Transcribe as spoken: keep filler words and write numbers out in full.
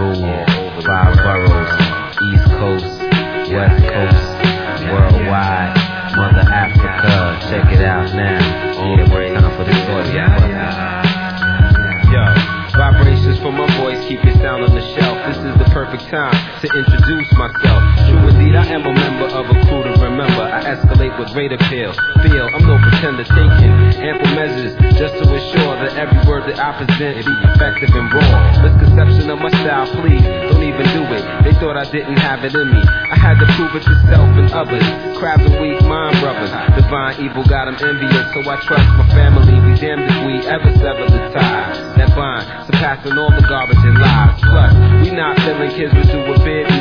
rule. Five boroughs, East Coast, West Coast, worldwide, Mother Africa. Check it out now. Yeah, one time for the audio. Yo, vibrations from my voice keep it sound on the shelf. This is the perfect time to introduce myself. True indeed, I am a member of a crew to remember. I escalate with rate appeal. Feel I'm no pretender, taking ample measures just to ensure that every word that I present be effective and raw. Misconception of my style, please don't even do it. They thought I didn't have it in me. I had to prove it to self and others. Crabs and weak mind brothers. Divine evil got them envious, so I trust my family. Be damned if we ever sever the tie that bind, surpassing all the garbage and lies. Plus, we not feeling kids, we do a bit.